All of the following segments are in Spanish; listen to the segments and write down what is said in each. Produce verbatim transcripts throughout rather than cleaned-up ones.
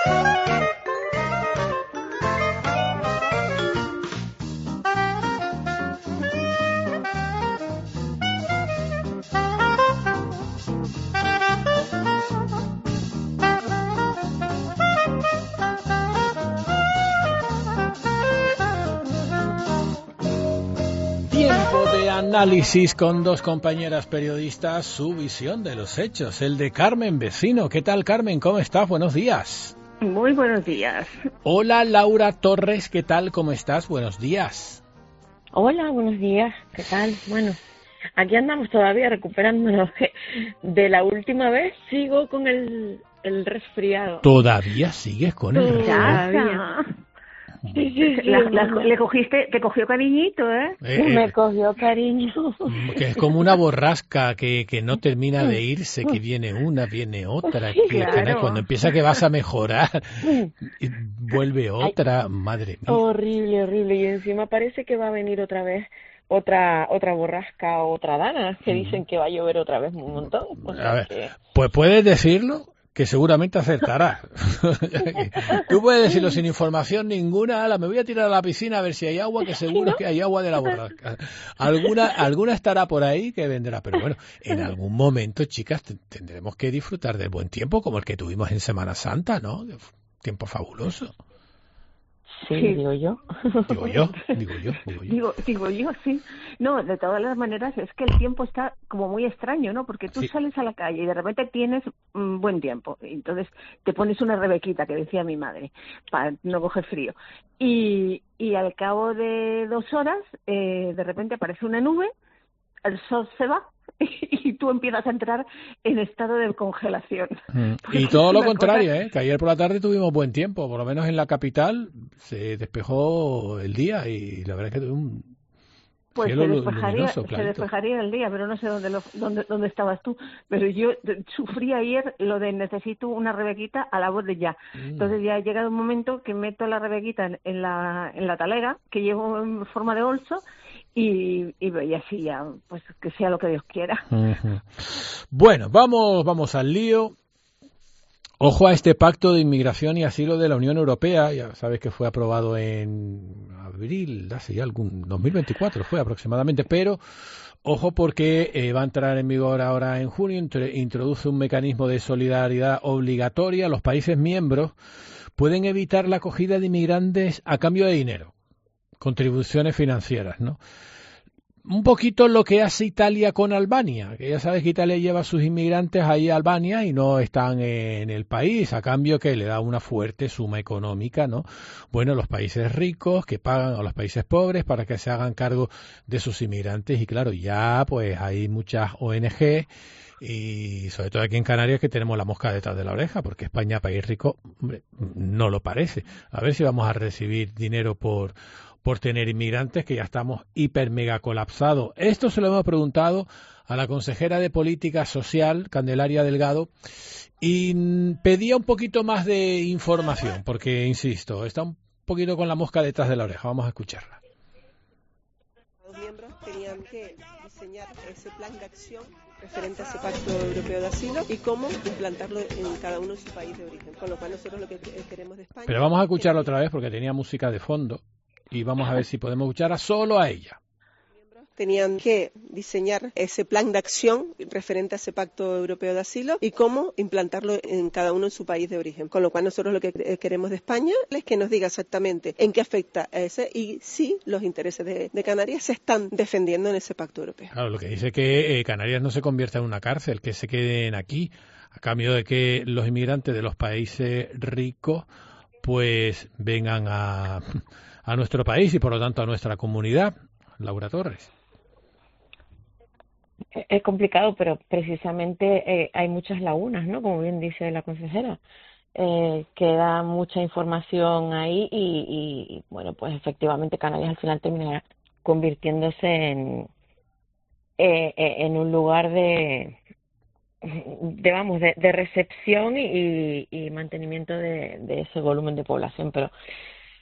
Análisis con dos compañeras periodistas, su visión de los hechos, el de Carmen Vecino. ¿Qué tal, Carmen? ¿Cómo estás? Buenos días. Muy buenos días. Hola, Laura Torres. ¿Qué tal? ¿Cómo estás? Buenos días. Hola, buenos días. ¿Qué tal? Bueno, aquí andamos todavía recuperándonos de la última vez. Sigo con el, el resfriado. ¿Todavía sigues con el resfriado? Todavía. Sí, sí, sí, la, la, le cogiste, te cogió cariñito, ¿eh? eh Me eh, cogió cariño. Que es como una borrasca que, que no termina de irse, que viene una, viene otra, sí, que, claro. que cuando empieza que vas a mejorar, vuelve otra, Ay, madre mía. Horrible, horrible, y encima parece que va a venir otra vez otra otra borrasca, otra dana, que dicen que va a llover otra vez un montón. O sea a ver, que... pues puedes decirlo, que seguramente acertarás. Tú puedes decirlo sin información ninguna, ala, me voy a tirar a la piscina a ver si hay agua, que seguro que hay agua de la borrasca. Alguna, alguna estará por ahí que vendrá, pero bueno, en algún momento, chicas, tendremos que disfrutar del buen tiempo como el que tuvimos en Semana Santa, ¿no? Tiempo fabuloso. Sí, sí, digo yo. Digo yo, digo yo, digo yo. Digo, digo yo, sí. No, de todas las maneras es que el tiempo está como muy extraño, ¿no? Porque tú sí. sales a la calle y de repente tienes un mm, buen tiempo. Entonces te pones una rebequita, que decía mi madre, para no coger frío. Y, y al cabo de dos horas, eh, de repente aparece una nube, el sol se va y tú empiezas a entrar en estado de congelación. Mm. Y todo lo contrario, cosa... ¿eh? Que ayer por la tarde tuvimos buen tiempo, por lo menos en la capital se despejó el día y la verdad es que tuve un pues cielo se despejaría, luminoso, se despejaría el día, pero no sé dónde, lo, dónde dónde estabas tú. Pero yo sufrí ayer lo de necesito una rebequita a la voz de ya. Mm. Entonces ya ha llegado un momento que meto la rebequita en, en la en la talera, que llevo en forma de bolso, Y, y, y así ya, pues que sea lo que Dios quiera. Uh-huh. Bueno, vamos, vamos al lío. Ojo a este pacto de inmigración y asilo de la Unión Europea. Ya sabes que fue aprobado en abril, hace ya algún dos mil veinticuatro fue aproximadamente, pero ojo porque eh, va a entrar en vigor ahora en junio. Introduce un mecanismo de solidaridad obligatoria. Los países miembros pueden evitar la acogida de inmigrantes a cambio de dinero. Contribuciones financieras, ¿no? Un poquito lo que hace Italia con Albania, que ya sabes que Italia lleva a sus inmigrantes ahí a Albania y no están en el país, a cambio que le da una fuerte suma económica, ¿no? Bueno, los países ricos que pagan a los países pobres para que se hagan cargo de sus inmigrantes y claro, ya pues hay muchas O N G y sobre todo aquí en Canarias que tenemos la mosca detrás de la oreja, porque España, país rico, hombre, no lo parece. A ver si vamos a recibir dinero por por tener inmigrantes, que ya estamos hiper mega colapsados. Esto se lo hemos preguntado a la consejera de Política Social, Candelaria Delgado, y pedía un poquito más de información, porque, insisto, está un poquito con la mosca detrás de la oreja. Vamos a escucharla. Los miembros tenían que diseñar ese plan de acción referente a ese pacto europeo de asilo y cómo implantarlo en cada uno de su país de origen, con lo cual nosotros lo que queremos de España... Pero vamos a escucharlo otra vez porque tenía música de fondo. Y vamos a ver si podemos escuchar a solo a ella. Tenían que diseñar ese plan de acción referente a ese pacto europeo de asilo y cómo implantarlo en cada uno en su país de origen. Con lo cual nosotros lo que queremos de España es que nos diga exactamente en qué afecta a ese y si los intereses de, de Canarias se están defendiendo en ese pacto europeo. Claro, lo que dice que eh, Canarias no se convierta en una cárcel, que se queden aquí, a cambio de que los inmigrantes de los países ricos pues vengan a... a nuestro país y por lo tanto a nuestra comunidad. Laura Torres. Es complicado, pero precisamente eh, hay muchas lagunas, ¿no? Como bien dice la consejera. Eh, queda mucha información ahí y, y, bueno, pues efectivamente Canarias al final terminará convirtiéndose en, eh, en un lugar de, de vamos, de, de recepción y, y mantenimiento de, de ese volumen de población, pero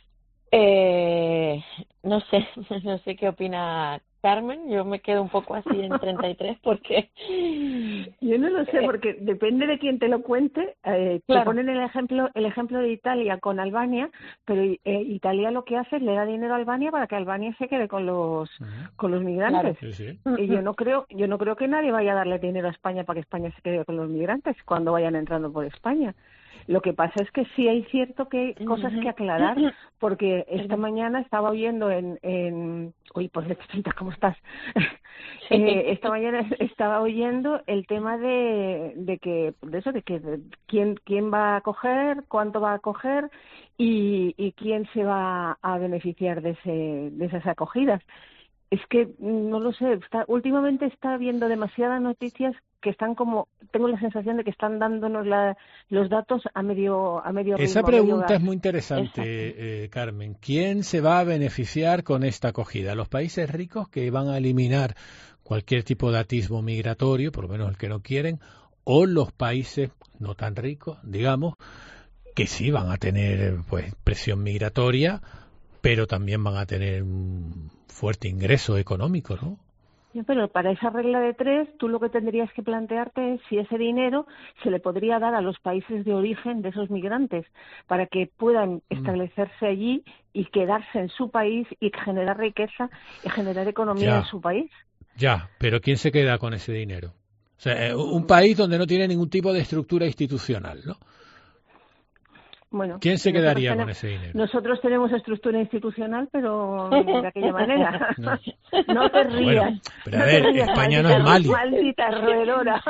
Eh, no sé, no sé qué opina Carmen. Yo me quedo un poco así en treinta y tres porque... Yo no lo sé, porque depende de quién te lo cuente. Eh, Claro. Te ponen el ejemplo el ejemplo de Italia con Albania, pero eh, Italia lo que hace es le da dinero a Albania para que Albania se quede con los Ujú. con los migrantes. Sí, sí. Y yo no creo yo no creo que nadie vaya a darle dinero a España para que España se quede con los migrantes cuando vayan entrando por España. Lo que pasa es que sí hay cierto que hay cosas que aclarar, porque esta mañana estaba oyendo en... en uy, pues Lechita, ¿cómo estás? eh, esta mañana estaba oyendo el tema de, de que, de eso, de que de quién, quién va a coger, cuánto va a coger y, y quién se va a beneficiar de, ese, de esas acogidas. Es que no lo sé, está, últimamente está habiendo demasiadas noticias que están como, tengo la sensación de que están dándonos la, los datos a medio a medio Esa ritmo, a medio pregunta gas. es muy interesante, eh, Carmen. ¿Quién se va a beneficiar con esta acogida? ¿Los países ricos que van a eliminar cualquier tipo de atisbo migratorio, por lo menos el que no quieren, o los países no tan ricos, digamos, que sí van a tener pues presión migratoria, pero también van a tener un fuerte ingreso económico, ¿no? Sí, pero para esa regla de tres, tú lo que tendrías que plantearte es si ese dinero se le podría dar a los países de origen de esos migrantes para que puedan establecerse allí y quedarse en su país y generar riqueza y generar economía Ya, en su país. Ya, pero ¿quién se queda con ese dinero? O sea, un país donde no tiene ningún tipo de estructura institucional, ¿no? Bueno, ¿Quién se quedaría tenemos, con ese dinero? Nosotros tenemos estructura institucional, pero de aquella manera. No, no te rías. bueno, pero a no ver, te rías, España maldita, no es Mali. Maldita roedora.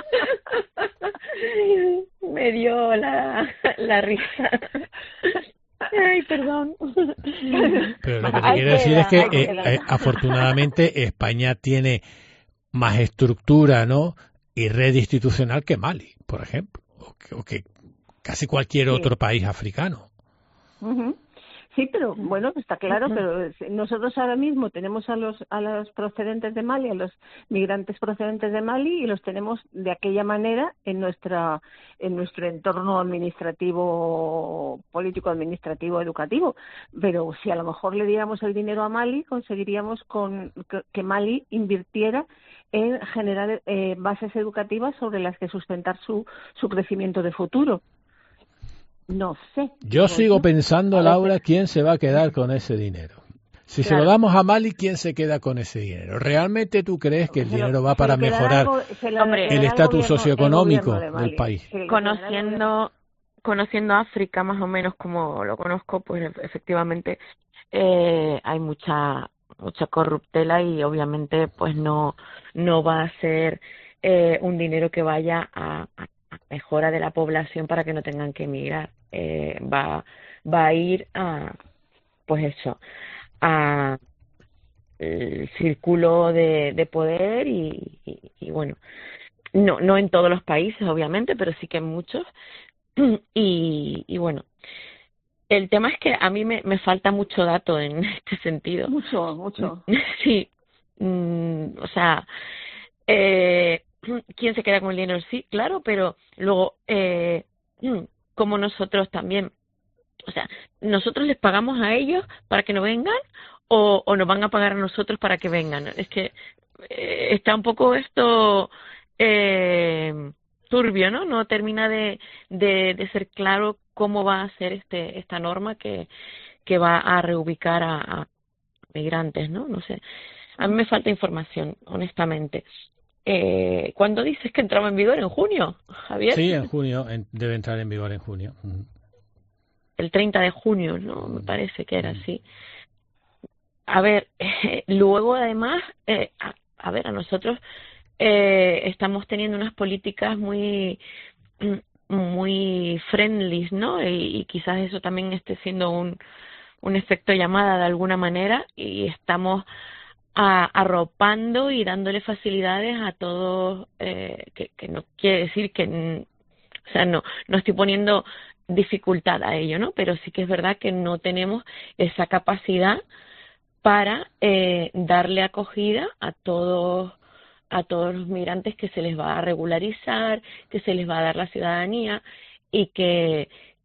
Me dio la, la risa. Ay, perdón. Pero lo que te Ahí quiero decir queda, es que ahí eh, queda. eh, afortunadamente España tiene más estructura, ¿no? Y red institucional que Mali, por ejemplo, o que, o que casi cualquier Sí. otro país africano. Uh-huh. Sí, pero bueno, está claro, pero nosotros ahora mismo tenemos a los a los procedentes de Mali, a los migrantes procedentes de Mali y los tenemos de aquella manera en nuestra en nuestro entorno administrativo, político, administrativo, educativo. Pero si a lo mejor le diéramos el dinero a Mali, conseguiríamos con que, que Mali invirtiera en generar eh, bases educativas sobre las que sustentar su su crecimiento de futuro. No sé. Yo sigo yo. pensando, A Laura, veces... quién se va a quedar con ese dinero. Si Claro. se lo damos a Mali, ¿quién se queda con ese dinero? ¿Realmente tú crees que el Se lo- dinero va se para lo quedará mejorar el go- se lo Hombre, quedará el estatus gobierno- el socioeconómico gobierno de Mali. del país? Se lo quedará el gobierno. conociendo conociendo África más o menos como lo conozco, pues efectivamente eh, hay mucha mucha corruptela y obviamente pues no no va a ser eh, un dinero que vaya a, a, a mejora de la población para que no tengan que emigrar. Eh, va va a ir a pues eso a el círculo de, de poder y, y, y bueno, no no en todos los países obviamente, pero sí que en muchos. Y, y bueno, el tema es que a mí me, me falta mucho dato en este sentido. Mucho, mucho. Sí, mm, o sea, eh, ¿quién se queda con el dinero? Sí, claro, pero luego, eh, como nosotros también, o sea, ¿nosotros les pagamos a ellos para que no vengan o, o nos van a pagar a nosotros para que vengan? Es que eh, está un poco esto... Eh, turbio, ¿no? No termina de, de, de ser claro cómo va a ser este esta norma que, que va a reubicar a, a migrantes, ¿no? No sé. A mí me falta información, honestamente. Eh, ¿Cuándo dices que entraba en vigor? ¿En junio, Javier? Sí, en junio, en, debe entrar en vigor en junio. El treinta de junio, ¿no? Me parece que era así. A ver, eh, luego además, eh, a, a ver, a nosotros Eh, estamos teniendo unas políticas muy muy friendly, ¿no? Y, y quizás eso también esté siendo un, un efecto llamada de alguna manera y estamos a, arropando y dándole facilidades a todos, eh, que, que no quiere decir que, o sea, no, no estoy poniendo dificultad a ello, ¿no? Pero sí que es verdad que no tenemos esa capacidad para eh, darle acogida a todos a todos los migrantes que se les va a regularizar, que se les va a dar la ciudadanía y que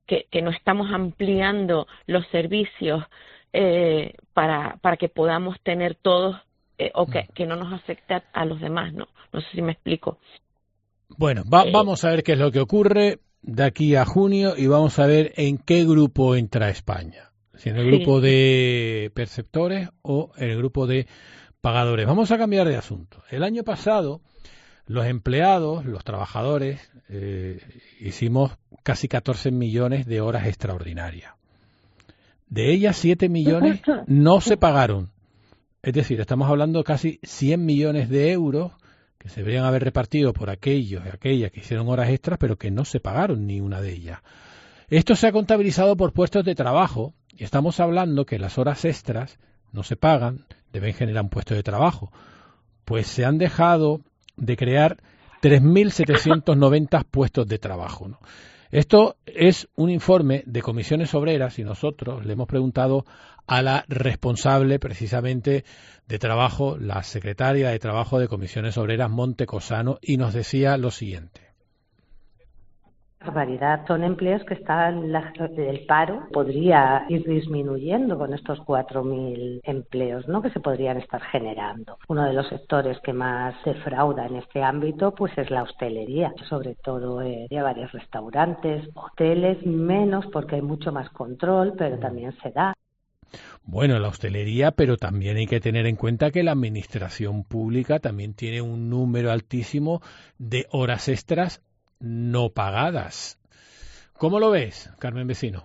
que, que no estamos ampliando los servicios eh, para, para que podamos tener todos eh, o que, que no nos afecte a, a los demás, ¿no? No sé si me explico. Bueno, va, Eh, vamos a ver qué es lo que ocurre de aquí a junio y vamos a ver en qué grupo entra España. Si en el sí. grupo de perceptores o en el grupo de pagadores. Vamos a cambiar de asunto. El año pasado, los empleados, los trabajadores, eh, hicimos casi catorce millones de horas extraordinarias. De ellas, siete millones no se pagaron. Es decir, estamos hablando de casi cien millones de euros que se deberían haber repartido por aquellos y aquellas que hicieron horas extras, pero que no se pagaron ni una de ellas. Esto se ha contabilizado por puestos de trabajo y estamos hablando que las horas extras no se pagan, deben generar un puesto de trabajo. Pues se han dejado de crear tres mil setecientos noventa puestos de trabajo, ¿no? Esto es un informe de Comisiones Obreras y nosotros le hemos preguntado a la responsable precisamente de trabajo, la secretaria de Trabajo de Comisiones Obreras, Monte Cosano, y nos decía lo siguiente. Barbaridad, son empleos que están, la, el paro podría ir disminuyendo con estos cuatro mil empleos, ¿no?, que se podrían estar generando. Uno de los sectores que más defrauda en este ámbito pues es la hostelería, sobre todo eh, de varios restaurantes, hoteles menos porque hay mucho más control, pero también se da. Bueno, la hostelería, pero también hay que tener en cuenta que la administración pública también tiene un número altísimo de horas extras no pagadas. ¿Cómo lo ves, Carmen Vecino?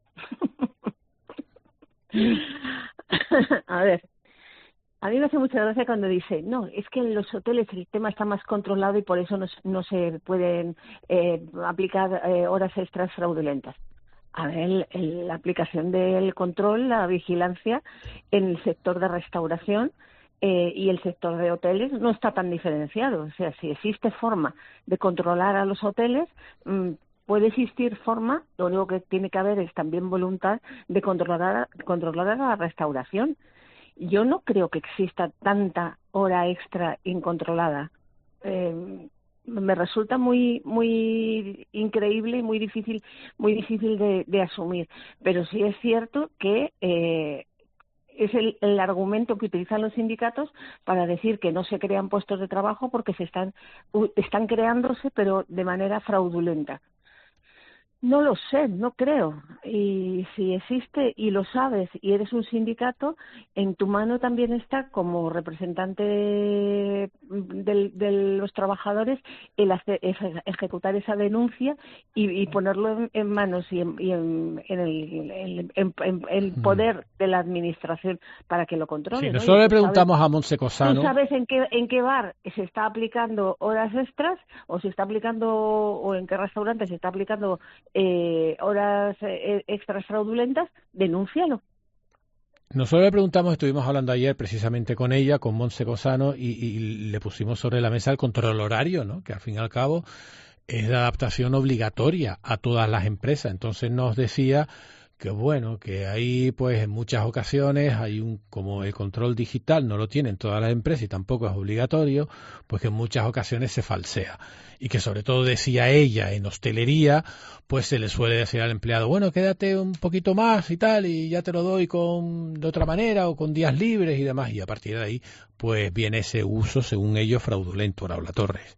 A ver, a mí me hace mucha gracia cuando dice, no, es que en los hoteles el tema está más controlado y por eso no, no se pueden eh, aplicar eh, horas extras fraudulentas. A ver, el, el, la aplicación del control, la vigilancia en el sector de restauración eh, y el sector de hoteles no está tan diferenciado. O sea, si existe forma de controlar a los hoteles, mmm, puede existir forma, lo único que tiene que haber es también voluntad de controlar, controlar a la restauración. Yo no creo que exista tanta hora extra incontrolada. Eh, me resulta muy muy increíble y muy difícil muy difícil de, de asumir, pero sí es cierto que eh, es el, el argumento que utilizan los sindicatos para decir que no se crean puestos de trabajo porque se están están creándose pero de manera fraudulenta. No lo sé, no creo. Y si existe y lo sabes y eres un sindicato, en tu mano también está, como representante de, de, de los trabajadores, el hacer, ejecutar esa denuncia y, y ponerlo en, en manos y en, y en, en el en, en, en, en poder de la administración para que lo controle. Sí, ¿no? nosotros le preguntamos sabes, a Montse Cosano. ¿Tú sabes en qué, en qué bar se está aplicando horas extras o se está aplicando o en qué restaurante se está aplicando Eh, horas eh, extras fraudulentas? Denúncialo. Nosotros le preguntamos, estuvimos hablando ayer precisamente con ella, con Montse Cosano, y, y le pusimos sobre la mesa el control horario, ¿no?, que al fin y al cabo es la adaptación obligatoria a todas las empresas. Entonces nos decía que bueno, que ahí pues en muchas ocasiones hay un, como el control digital no lo tienen todas las empresas y tampoco es obligatorio, pues que en muchas ocasiones se falsea. Y que sobre todo, decía ella, en hostelería, pues se le suele decir al empleado, bueno, quédate un poquito más y tal, y ya te lo doy con de otra manera o con días libres y demás. Y a partir de ahí, pues viene ese uso, según ellos, fraudulento. Raula Torres.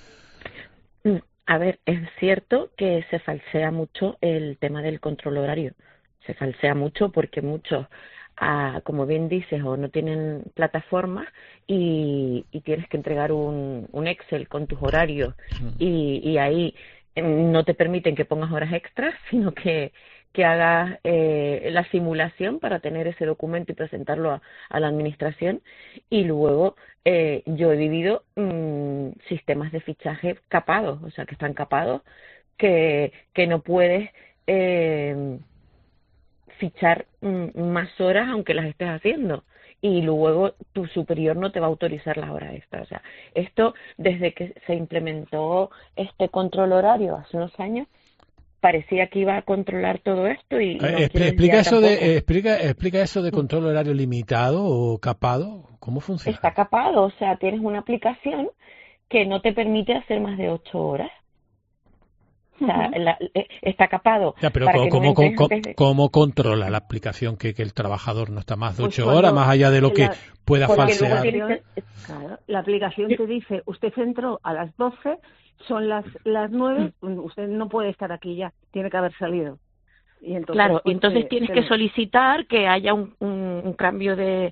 A ver, es cierto que se falsea mucho el tema del control horario. Se falsea mucho porque muchos, ah, como bien dices, o no tienen plataformas y, y tienes que entregar un, un Excel con tus horarios y, y ahí no te permiten que pongas horas extras, sino que, que hagas eh, la simulación para tener ese documento y presentarlo a, a la administración. Y luego eh, yo he vivido mmm, sistemas de fichaje capados, o sea, que están capados, que, que no puedes eh, fichar mmm, más horas aunque las estés haciendo. Y luego tu superior no te va a autorizar las horas extras. O sea, esto desde que se implementó este control horario hace unos años, parecía que iba a controlar todo esto y no eh, explica eso de eh, explica explica eso de control horario limitado o capado. ¿Cómo funciona? Está capado, o sea, tienes una aplicación que no te permite hacer más de ocho horas. O sea, la, está capado. Ya, pero para ¿cómo, que cómo, no de... ¿cómo controla la aplicación que, que el trabajador no está más de Pues ocho horas, más allá de lo que la, pueda falsear? Que... Claro, la aplicación te dice, usted entró a las doce, son las las nueve, usted no puede estar aquí ya, tiene que haber salido. Y entonces, claro, pues, y entonces te, tienes te... que solicitar que haya un, un, un cambio de,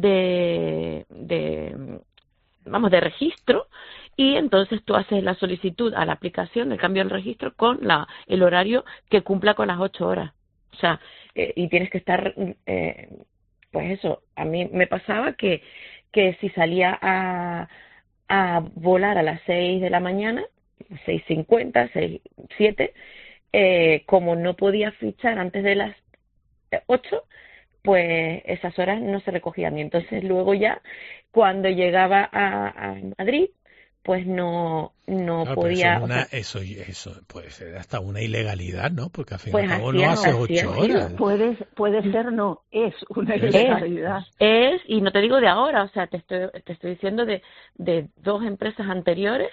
de, de, vamos, de registro, y entonces tú haces la solicitud a la aplicación del cambio del registro con la el horario que cumpla con las ocho horas. O sea, eh, y tienes que estar, eh, pues eso, a mí me pasaba que, que si salía a, a volar a las seis de la mañana, seis cincuenta, seis, siete, eh, como no podía fichar antes de las ocho, pues esas horas no se recogían. Y entonces luego ya, cuando llegaba a, a Madrid, pues no no claro, podía... Eso, una, o sea, eso, eso puede ser hasta una ilegalidad, ¿no? Porque al fin y pues al cabo así no es, hace así ocho es, horas. Puede, puede ser, no, es una Es. ilegalidad. Es, y no te digo de ahora, o sea, te estoy, te estoy diciendo de, de dos empresas anteriores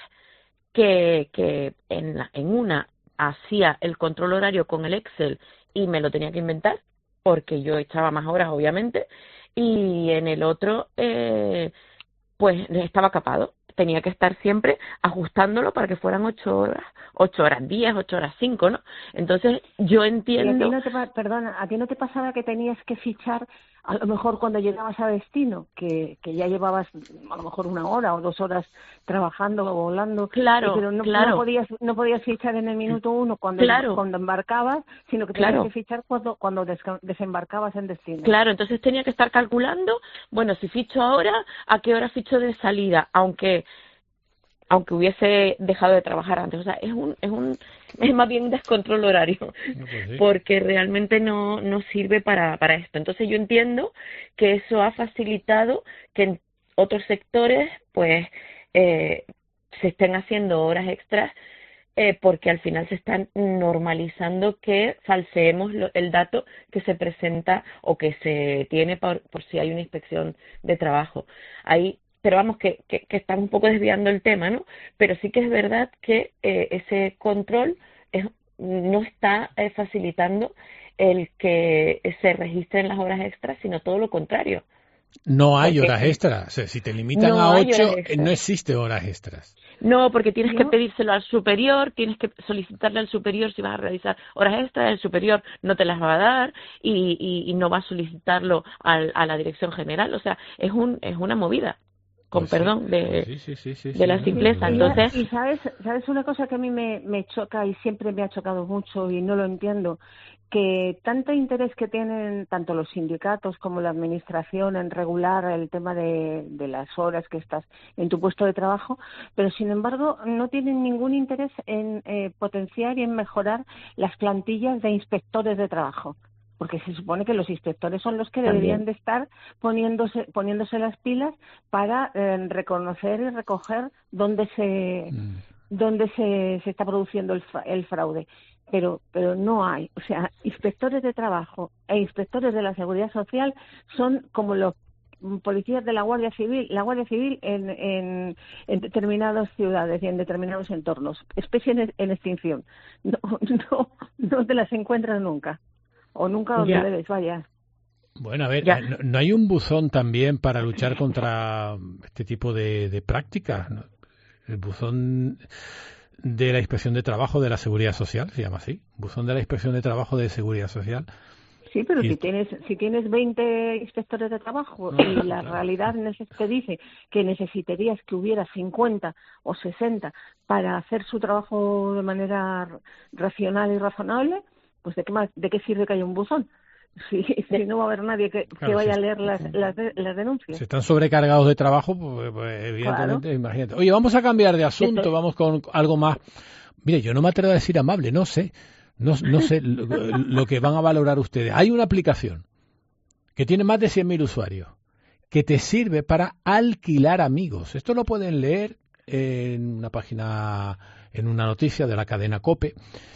que, que en, la, en una hacía el control horario con el Excel y me lo tenía que inventar, porque yo echaba más horas, obviamente, y en el otro, eh, pues estaba capado. Tenía que estar siempre ajustándlo para que fueran ocho horas, ocho horas diez, ocho horas cinco, ¿no? Entonces, yo entiendo... ¿Y a ti no te, perdona, ¿a ti no te pasaba que tenías que fichar, a lo mejor cuando llegabas a destino, que, que ya llevabas a lo mejor una hora o dos horas trabajando o volando, claro, pero no, claro. no podías no podías fichar en el minuto uno cuando, claro. cuando embarcabas, sino que tenías claro. que fichar cuando, cuando desembarcabas en destino? Claro, entonces tenía que estar calculando, bueno, si ficho ahora, ¿a qué hora ficho de salida? Aunque aunque hubiese dejado de trabajar antes. O sea, es un es un es más bien un descontrol horario, No, pues sí. porque realmente no no sirve para para esto. Entonces yo entiendo que eso ha facilitado que en otros sectores pues eh, se estén haciendo horas extras, eh, porque al final se están normalizando que falseemos lo, el dato que se presenta o que se tiene por, por si hay una inspección de trabajo. Ahí pero vamos, que, que, que están un poco desviando el tema, ¿no? Pero sí que es verdad que eh, ese control es, no está eh, facilitando el que se registren las horas extras, sino todo lo contrario. No hay Porque horas extras. O sea, si te limitan no a hay ocho, horas extras. no existe horas extras. No, porque tienes ¿No? que pedírselo al superior, tienes que solicitarle al superior si vas a realizar horas extras, el superior no te las va a dar y, y, y no va a solicitarlo al, a la dirección general. O sea, es un es una movida. Con Pues perdón sí, de, pues sí, sí, sí, sí, de sí, la no, simpleza. no, Y, Entonces, y sabes, sabes una cosa que a mí me, me choca y siempre me ha chocado mucho y no lo entiendo, que tanto interés que tienen tanto los sindicatos como la administración en regular el tema de, de las horas que estás en tu puesto de trabajo, pero sin embargo no tienen ningún interés en eh, potenciar y en mejorar las plantillas de inspectores de trabajo. Porque se supone que los inspectores son los que deberían también. de estar poniéndose poniéndose las pilas para eh, reconocer y recoger dónde se Mm. dónde se, se está produciendo el, el fraude. Pero pero no hay. O sea, inspectores de trabajo e inspectores de la seguridad social son como los policías de la Guardia Civil, la Guardia Civil en, en, en determinadas ciudades y en determinados entornos. Especie en, en extinción. No, no, no te las encuentras nunca. O nunca donde Ya. debes, vaya. Bueno, a ver, Ya. ¿no, no hay un buzón también para luchar contra este tipo de, de prácticas? ¿No? El buzón de la Inspección de Trabajo de la Seguridad Social, se llama así, buzón de la Inspección de Trabajo de Seguridad Social. Sí, pero Y si esto- tienes si tienes veinte inspectores de trabajo No, y la claro. realidad neces- te dice que necesitarías que hubiera cincuenta o sesenta para hacer su trabajo de manera r- racional y razonable, pues ¿de qué más, de qué sirve que haya un buzón? Si, si no va a haber nadie que, Claro, que vaya si- a leer las, las, de- las denuncias. Si están sobrecargados de trabajo, pues, pues, evidentemente, imagínate. Oye, vamos a cambiar de asunto, Esto- vamos con algo más. Mire, yo no me atrevo a decir amable, no sé, no, no sé lo, lo que van a valorar ustedes. Hay una aplicación que tiene más de cien mil usuarios, que te sirve para alquilar amigos. Esto lo pueden leer en una página, en una noticia de la cadena COPE.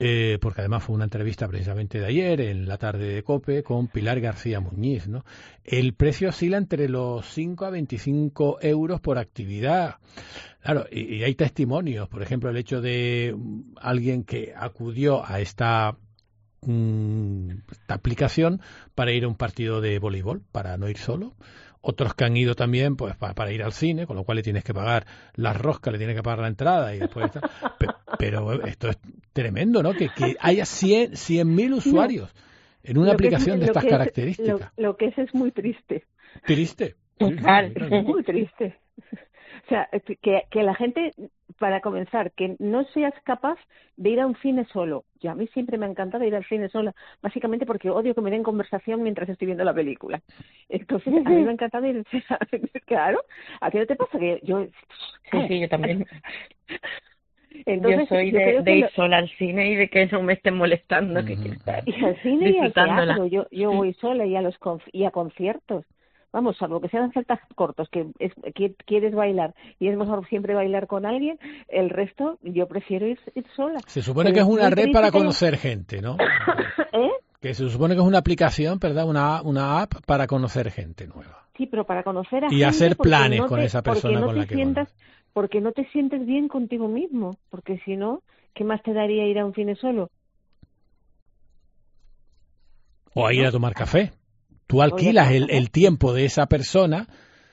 eh, porque además fue una entrevista precisamente de ayer en la tarde de COPE con Pilar García Muñiz, ¿no? El precio oscila entre los cinco a veinticinco euros por actividad. Claro, y, y hay testimonios, por ejemplo, el hecho de alguien que acudió a esta, mm, esta aplicación para ir a un partido de voleibol, para no ir solo. Otros que han ido también pues para, para ir al cine, con lo cual le tienes que pagar las roscas, le tienes que pagar la entrada y después está. Pero, pero esto es tremendo, ¿no? Que, que haya cien mil usuarios en una Lo aplicación es, de estas es, características. Lo, lo que es es muy triste. Triste. Total, muy triste. O sea, que, que la gente, para comenzar, que no seas capaz de ir a un cine solo. Yo a mí siempre me ha encantado ir al cine sola, básicamente porque odio que me den conversación mientras estoy viendo la película. Entonces, a mí me ha encantado ir, claro, ¿a qué no te pasa? Que yo... Sí, sí, yo también. Entonces, yo soy yo de, de ir lo... sola al cine y de que no me estén molestando. Mm-hmm. Que quiero estar y al cine y al teatro, yo, yo voy sola y a, los conf... y a conciertos. Vamos, salvo que sean celtas cortos, que, es, que quieres bailar y es mejor siempre bailar con alguien, el resto yo prefiero ir, ir sola. Se supone Pero que es una red para conocer gente, ¿no? ¿Eh? Que se supone que es una aplicación, ¿verdad? Una, una app para conocer gente nueva. Sí, pero para conocer a y gente... Y hacer planes no con te, esa persona no con la que sientas, conoces. Porque no te sientes bien contigo mismo, porque si no, ¿qué más te daría ir a un cine solo? O a ir a tomar café. Tú alquilas el, el tiempo de esa persona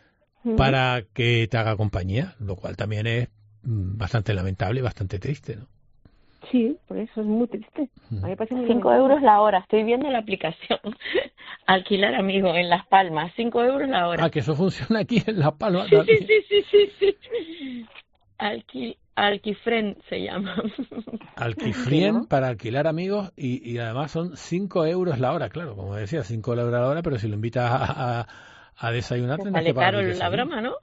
para que te haga compañía, lo cual también es bastante lamentable y bastante triste, ¿no? Sí, por eso es muy triste. A mí me parece muy cinco euros la hora. Estoy viendo la aplicación. Alquilar amigos en Las Palmas. Cinco euros la hora. Ah, que eso funciona aquí en Las Palmas sí, también. Sí, sí, sí, sí, sí. Alqui, Alquifren se llama. Alquifrien, ¿no? Para alquilar amigos y, y además son cinco euros la hora, claro, como decía, cinco euros la hora, pero si lo invitas a, a, a desayunar tendrás que pagar. Sale caro la broma, ¿no?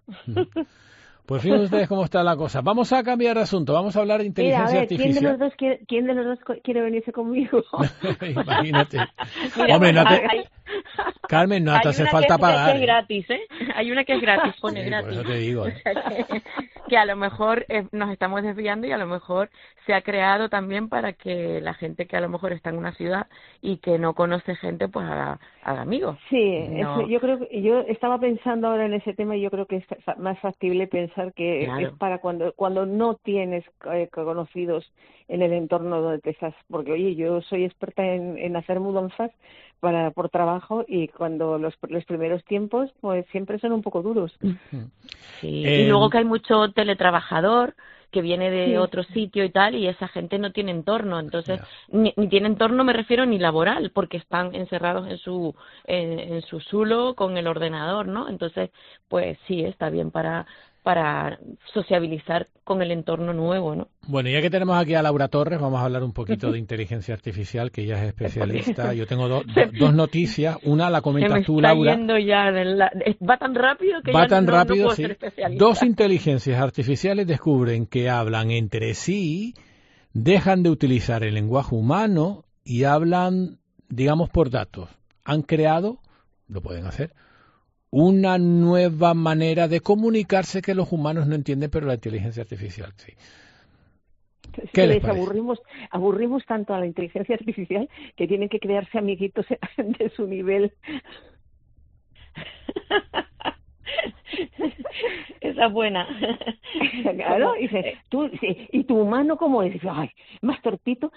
Pues fíjense ustedes cómo está la cosa. Vamos a cambiar de asunto, vamos a hablar de inteligencia Mira, a ver, artificial. ¿quién de los dos quiere, quién de los dos quiere venirse conmigo? Imagínate. Mira, Hombre, no te... hay, Carmen, no te hace falta que, pagar. Que es gratis, ¿eh? Hay una que es gratis, pone sí, gratis. Por eso te digo. ¿eh? O sea que, que a lo mejor eh, nos estamos desviando y a lo mejor se ha creado también para que la gente que a lo mejor está en una ciudad y que no conoce gente, pues haga, haga amigos. Sí, no. eso, yo creo que yo estaba pensando ahora en ese tema y yo creo que es más factible pensar que claro. es para cuando cuando no tienes eh, conocidos en el entorno donde te estás, porque oye, yo soy experta en, en hacer mudanzas para por trabajo y cuando los, los primeros tiempos pues siempre son un poco duros. Sí. Eh, y luego que hay mucho teletrabajador que viene de sí. otro sitio y tal, y esa gente no tiene entorno, entonces yeah. ni, ni tiene entorno, me refiero, ni laboral, porque están encerrados en su en, en su zulo con el ordenador, ¿no? Entonces, pues sí, está bien para para sociabilizar con el entorno nuevo, ¿no? Bueno, ya que tenemos aquí a Laura Torres, vamos a hablar un poquito de inteligencia artificial, que ella es especialista. Yo tengo do, do, dos noticias. Una la comentas tú, Laura. Se me está yendo ya de la... Va tan rápido que Va ya tan no, rápido, no puedo sí. ser especialista. Dos inteligencias artificiales descubren que hablan entre sí, dejan de utilizar el lenguaje humano y hablan, digamos, por datos. Han creado, lo pueden hacer, una nueva manera de comunicarse que los humanos no entienden, pero la inteligencia artificial sí. ¿Qué les, les aburrimos, aburrimos tanto a la inteligencia artificial que tienen que crearse amiguitos de su nivel. Esa es buena. Claro, y dice, tú, sí, ¿y tu humano cómo es? Dice, ay, más tortito.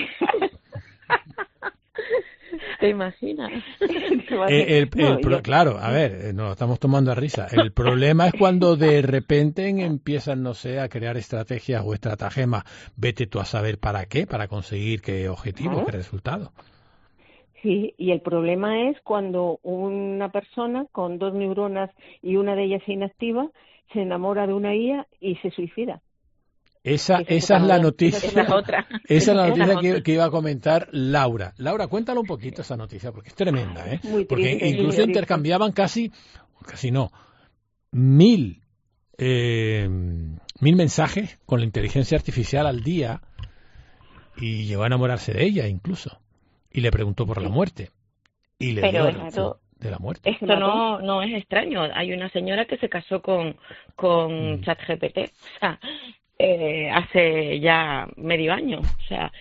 ¿Te imaginas? El, el, no, el pro, yo... Claro, a ver, nos estamos tomando a risa. El problema es cuando de repente empiezan, no sé, a crear estrategias o estratagemas. Vete tú a saber para qué, para conseguir qué objetivo, claro. Qué resultado. Sí, y el problema es cuando una persona con dos neuronas y una de ellas inactiva se enamora de una I A y se suicida. Esa, esa es la noticia, esa es la otra. Esa es la noticia que, que iba a comentar Laura. Laura, cuéntalo un poquito esa noticia, porque es tremenda, ¿eh? Muy porque triste, incluso muy intercambiaban casi, casi no, mil, eh, mil mensajes con la inteligencia artificial al día y llegó a enamorarse de ella incluso. Y le preguntó por la muerte. Y le Pero dio esto, de la muerte. Esto no, no es extraño. Hay una señora que se casó con, con mm. ChatGPT. O sea, Eh, hace ya medio año, o sea,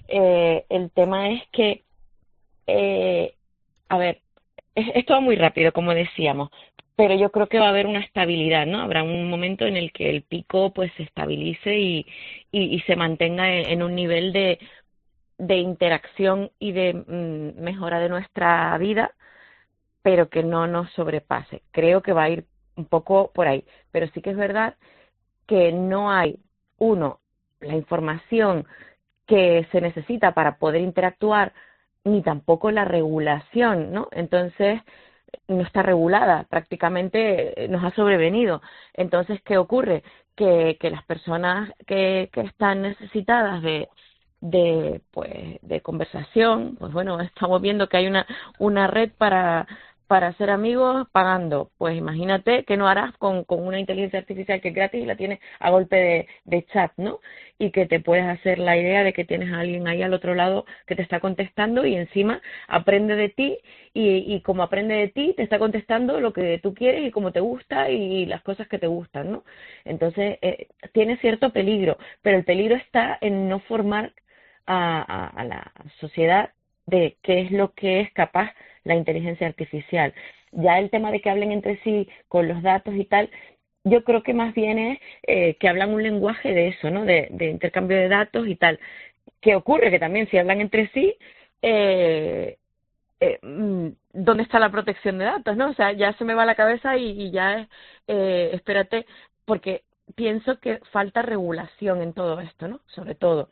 Eh, el tema es que, eh, a ver, es, es todo muy rápido, como decíamos, pero yo creo que va a haber una estabilidad, ¿no? Habrá un momento en el que el pico pues se estabilice y, y, y se mantenga en, en un nivel de, de interacción y de mm, mejora de nuestra vida, pero que no nos sobrepase. Creo que va a ir un poco por ahí, pero sí que es verdad que no hay, uno, la información que se necesita para poder interactuar, ni tampoco la regulación, ¿no? Entonces, no está regulada, prácticamente nos ha sobrevenido. Entonces, ¿qué ocurre? Que, que las personas que, que están necesitadas de, de, pues, de conversación, pues bueno, estamos viendo que hay una, una red para para ser amigos pagando. Pues imagínate qué no harás con, con una inteligencia artificial que es gratis y la tienes a golpe de, de chat, ¿no? Y que te puedes hacer la idea de que tienes a alguien ahí al otro lado que te está contestando y encima aprende de ti y, y como aprende de ti te está contestando lo que tú quieres y como te gusta y las cosas que te gustan, ¿no? Entonces eh, tiene cierto peligro, pero el peligro está en no formar a, a, a la sociedad de qué es lo que es capaz la inteligencia artificial. Ya el tema de que hablen entre sí con los datos y tal, yo creo que más bien es eh, que hablan un lenguaje de eso, ¿no? De, de intercambio de datos y tal. ¿Qué ocurre? Que también si hablan entre sí, eh, eh, ¿dónde está la protección de datos, no? O sea, ya se me va la cabeza y, y ya es, eh, espérate, porque pienso que falta regulación en todo esto, ¿no? Sobre todo.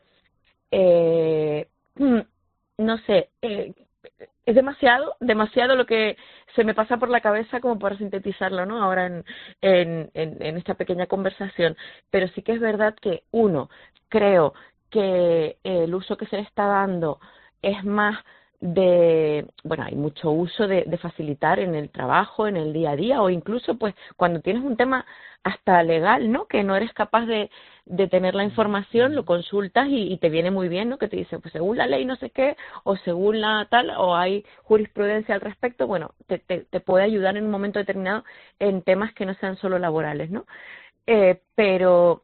Eh, no sé, eh, es demasiado, demasiado lo que se me pasa por la cabeza como para sintetizarlo, ¿no? Ahora en, en, en, en esta pequeña conversación. Pero sí que es verdad que, uno, creo que el uso que se le está dando es más de, bueno, hay mucho uso de, de facilitar en el trabajo, en el día a día, o incluso, pues, cuando tienes un tema hasta legal, ¿no? Que no eres capaz de, de tener la información, lo consultas y, y te viene muy bien, ¿no? Que te dice, pues, según la ley no sé qué, o según la tal, o hay jurisprudencia al respecto, bueno, te, te, te puede ayudar en un momento determinado en temas que no sean solo laborales, ¿no? Eh, pero,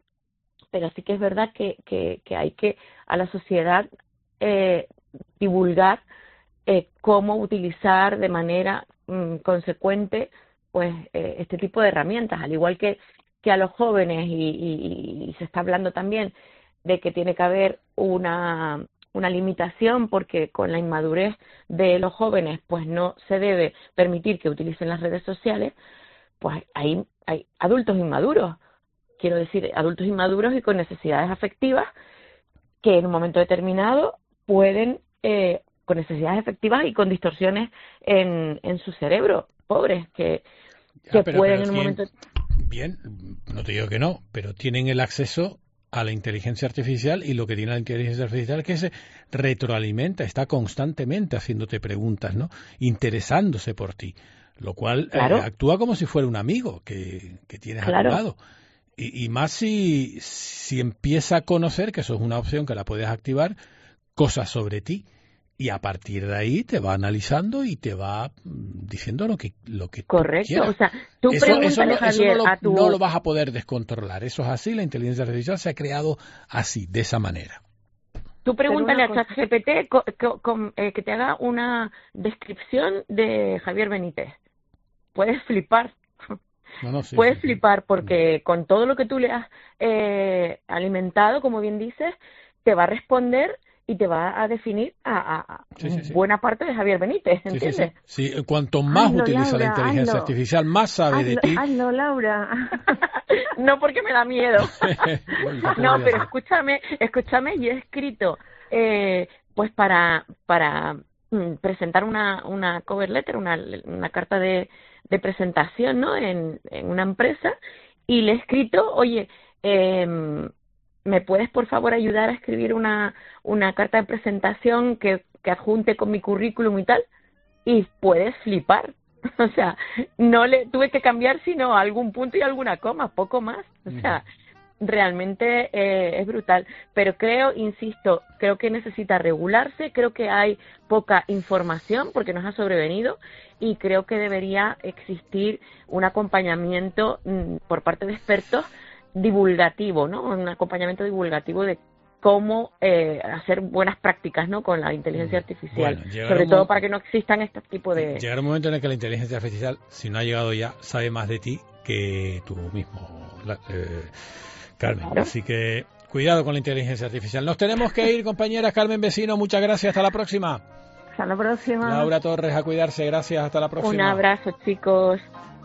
pero sí que es verdad que, que, que hay que, a la sociedad, eh, divulgar eh, cómo utilizar de manera mm, consecuente pues eh, este tipo de herramientas, al igual que, que a los jóvenes y, y, y se está hablando también de que tiene que haber una, una limitación porque con la inmadurez de los jóvenes pues no se debe permitir que utilicen las redes sociales, pues hay, hay adultos inmaduros, quiero decir, adultos inmaduros y con necesidades afectivas que en un momento determinado pueden, eh, con necesidades efectivas y con distorsiones en, en su cerebro, pobres, que, ya, que pero, pueden pero en un tienen, momento... Bien, no te digo que no, pero tienen el acceso a la inteligencia artificial y lo que tiene la inteligencia artificial es que se retroalimenta, está constantemente haciéndote preguntas, ¿no? Interesándose por ti, lo cual Claro. eh, actúa como si fuera un amigo que, que tienes Claro. a tu lado. Y, y más si, si empieza a conocer, que eso es una opción que la puedes activar, cosas sobre ti. Y a partir de ahí te va analizando y te va diciendo lo que lo que Correcto, tú quieras. o sea, tú eso, pregúntale, eso, no, Javier, eso no, lo, a tu... no lo vas a poder descontrolar. Eso es así, la inteligencia artificial se ha creado así, de esa manera. Tú pregúntale a cosa... ChatGPT co, co, co, eh, que te haga una descripción de Javier Benítez. Puedes flipar. No, no, sí, Puedes sí, flipar sí. porque con todo lo que tú le has eh, alimentado, como bien dices, te va a responder y te va a definir a, a, a Sí, sí, sí. buena parte de Javier Benítez, ¿entiendes? Sí, sí, sí. Sí, cuanto más Hazlo, utiliza Laura, la inteligencia hazlo. artificial, más sabe hazlo, de ti. Hazlo, Laura. No porque me da miedo. No, pero hacer. escúchame, escúchame, yo he escrito, eh, pues para para mm, presentar una una cover letter, una una carta de, de presentación, ¿no? En, en una empresa y le he escrito, oye, eh, ¿me puedes por favor ayudar a escribir una una carta de presentación que que adjunte con mi currículum y tal? Y puedes flipar. O sea, no le tuve que cambiar sino algún punto y alguna coma, poco más. O sea, realmente eh, es brutal. Pero creo, insisto, creo que necesita regularse, creo que hay poca información porque nos ha sobrevenido y creo que debería existir un acompañamiento mmm, por parte de expertos divulgativo, ¿no? Un acompañamiento divulgativo de cómo eh, hacer buenas prácticas, ¿no?, con la inteligencia artificial, bueno, sobre todo mo- para que no existan este tipo de... Llegará un momento en el que la inteligencia artificial, si no ha llegado ya, sabe más de ti que tú mismo, la, eh, Carmen. Claro. Así que cuidado con la inteligencia artificial. Nos tenemos que ir, compañeras. Carmen Vecino, muchas gracias. Hasta la próxima. Hasta la próxima. Laura Torres, a cuidarse. Gracias. Hasta la próxima. Un abrazo, chicos.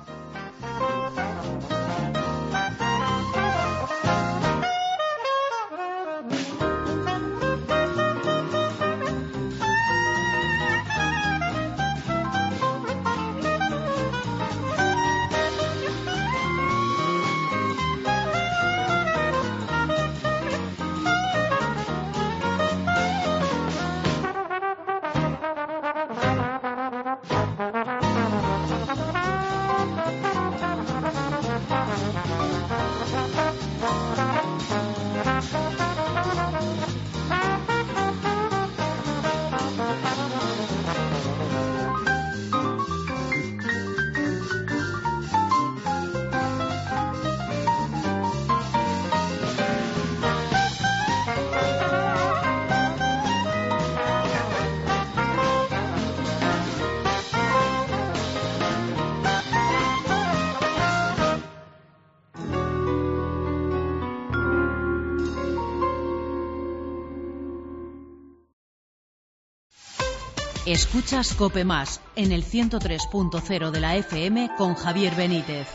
Escuchas COPE Más en el ciento tres punto cero de la F M con Javier Benítez.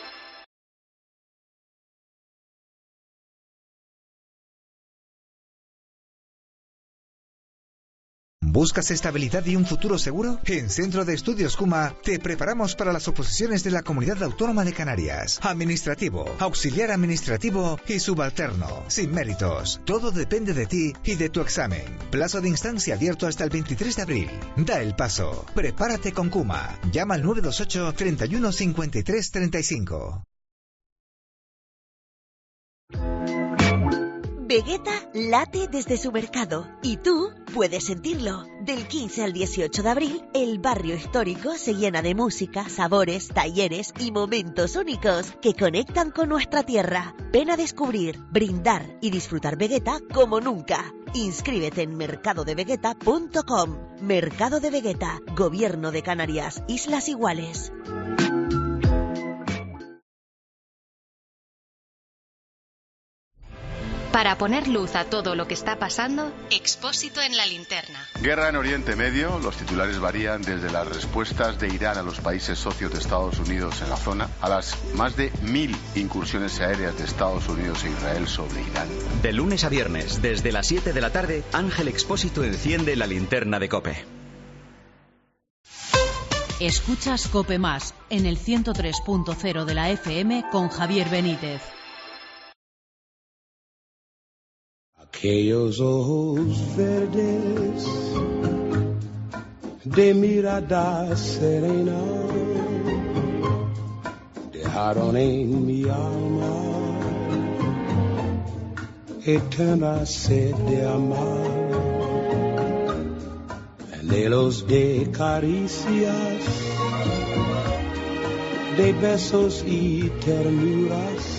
¿Buscas estabilidad y un futuro seguro? En Centro de Estudios Cuma te preparamos para las oposiciones de la Comunidad Autónoma de Canarias. Administrativo, auxiliar administrativo y subalterno. Sin méritos. Todo depende de ti y de tu examen. Plazo de instancia abierto hasta el veintitrés de abril. Da el paso. Prepárate con Cuma. Llama al nueve dos ocho, treinta y uno, cincuenta y tres, treinta y cinco. Vegeta late desde su mercado y tú puedes sentirlo. Del quince al dieciocho de abril, el barrio histórico se llena de música, sabores, talleres y momentos únicos que conectan con nuestra tierra. Ven a descubrir, brindar y disfrutar Vegeta como nunca. Inscríbete en mercado de vegeta punto com. Mercado de Vegeta, Gobierno de Canarias, Islas Iguales. Para poner luz a todo lo que está pasando, Expósito en la linterna. Guerra en Oriente Medio. Los titulares varían desde las respuestas de Irán a los países socios de Estados Unidos en la zona a las más de mil incursiones aéreas de Estados Unidos e Israel sobre Irán. De lunes a viernes, desde las siete de la tarde, Ángel Expósito enciende la linterna de COPE. Escuchas COPE Más en el ciento tres punto cero de la F M con Javier Benítez. Aquellos ojos verdes de mirada serena dejaron en mi alma eterna sed de amar, anhelos de caricias, de besos y ternuras,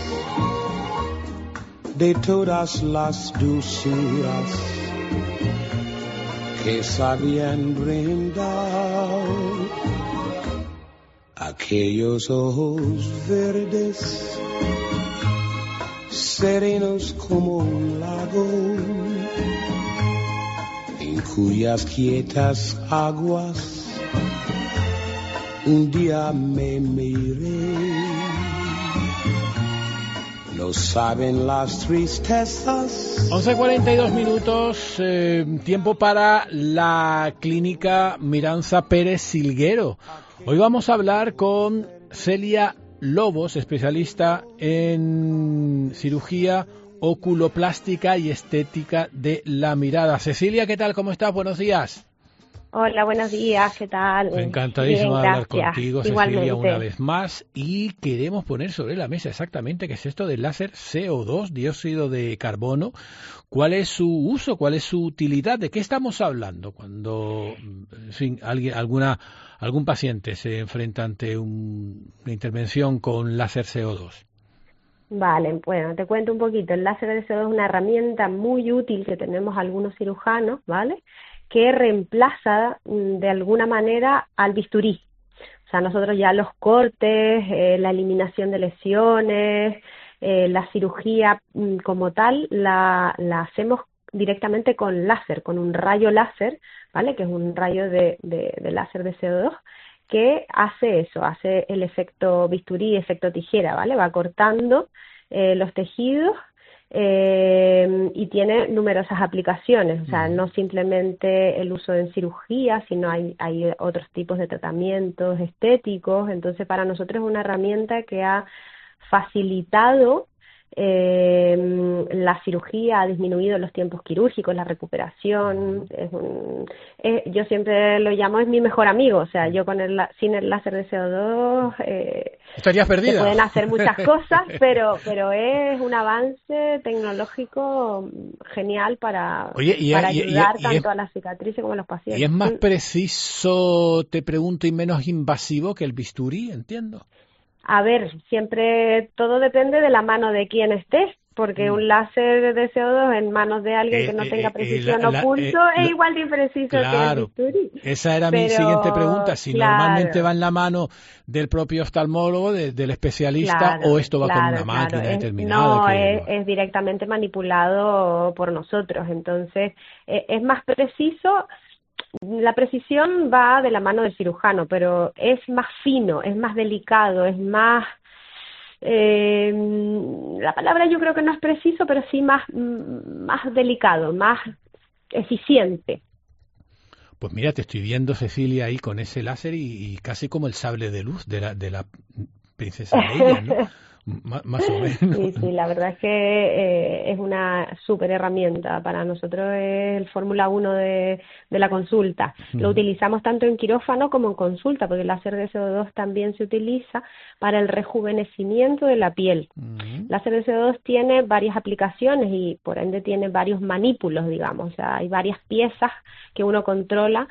de todas las dulzuras que sabían brindar. Aquellos ojos verdes, serenos como un lago, en cuyas quietas aguas un día me miré. No saben las tristezas. once cuarenta y dos minutos, eh, tiempo para la clínica Miranza Pérez Silguero. Hoy vamos a hablar con Celia Lobos, especialista en cirugía oculoplástica y estética de la mirada. Cecilia, ¿qué tal? ¿Cómo estás? Buenos días. Hola, buenos días, ¿qué tal? Encantadísimo de hablar contigo, Cecilia, igualmente. una vez más. Y queremos poner sobre la mesa exactamente qué es esto del láser C O dos, dióxido de carbono. ¿Cuál es su uso? ¿Cuál es su utilidad? ¿De qué estamos hablando cuando, en fin, alguien, alguna, algún paciente se enfrenta ante un, una intervención con láser C O dos? Vale, bueno, te cuento un poquito. El láser de C O dos es una herramienta muy útil que tenemos algunos cirujanos, ¿vale? Que reemplaza de alguna manera al bisturí. O sea, nosotros ya los cortes, eh, la eliminación de lesiones, eh, la cirugía mm, como tal, la, la hacemos directamente con láser, con un rayo láser, ¿vale? Que es un rayo de, de, de láser de C O dos, que hace eso, hace el efecto bisturí, efecto tijera, ¿vale? Va cortando eh, los tejidos eh, y tiene numerosas aplicaciones, o sea, no simplemente el uso en cirugía, sino hay, hay otros tipos de tratamientos estéticos. Entonces, para nosotros es una herramienta que ha facilitado Eh, la cirugía, ha disminuido los tiempos quirúrgicos, la recuperación. Es un, es, yo siempre lo llamo, es mi mejor amigo. O sea, yo con el sin el láser de C O dos eh, estarías perdida. Se pueden hacer muchas cosas, pero pero es un avance tecnológico genial para, Oye, y, para y, ayudar y, y, tanto y, a las cicatrices como a los pacientes. ¿Y es más preciso, te pregunto, y menos invasivo que el bisturí, entiendo? A ver, siempre todo depende de la mano de quien estés, porque un láser de C O dos en manos de alguien eh, que no tenga eh, precisión eh, o la, pulso eh, es la, igual de impreciso claro, que el bisturí. Esa era Pero, mi siguiente pregunta, si claro, normalmente va en la mano del propio oftalmólogo, de, del especialista, claro, o esto va claro, con una claro. máquina es, determinada. No, que es, es directamente manipulado por nosotros, entonces eh, es más preciso. La precisión va de la mano del cirujano, pero es más fino, es más delicado, es más... Eh, la palabra yo creo que no es preciso, pero sí más, más delicado, más eficiente. Pues mira, te estoy viendo, Cecilia, ahí con ese láser y, y casi como el sable de luz de la, de la princesa Leia, ¿no? M- más o menos. Sí, sí, la verdad es que eh, es una súper herramienta. Para nosotros es el Fórmula uno de, de la consulta. Lo Uh-huh. utilizamos tanto en quirófano como en consulta, porque el láser de C O dos también se utiliza para el rejuvenecimiento de la piel. Uh-huh. El láser de C O dos tiene varias aplicaciones y por ende tiene varios manípulos, digamos. O sea, hay varias piezas que uno controla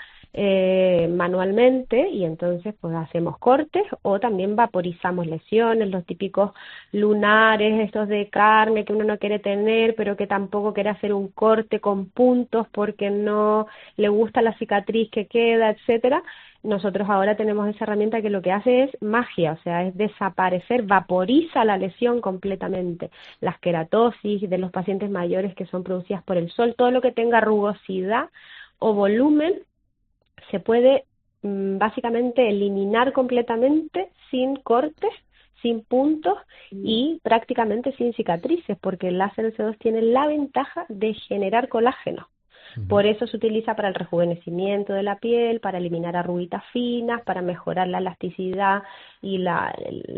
eh, manualmente y entonces pues hacemos cortes o también vaporizamos lesiones, los típicos lunares, estos de carne que uno no quiere tener pero que tampoco quiere hacer un corte con puntos porque no le gusta la cicatriz que queda, etcétera. Nosotros ahora tenemos esa herramienta que lo que hace es magia, o sea, es desaparecer, vaporiza la lesión completamente. Las queratosis de los pacientes mayores que son producidas por el sol, todo lo que tenga rugosidad o volumen se puede mmm, básicamente eliminar completamente sin cortes, sin puntos y prácticamente sin cicatrices, porque el láser C O dos tiene la ventaja de generar colágeno. Uh-huh. Por eso se utiliza para el rejuvenecimiento de la piel, para eliminar arruguitas finas, para mejorar la elasticidad y la,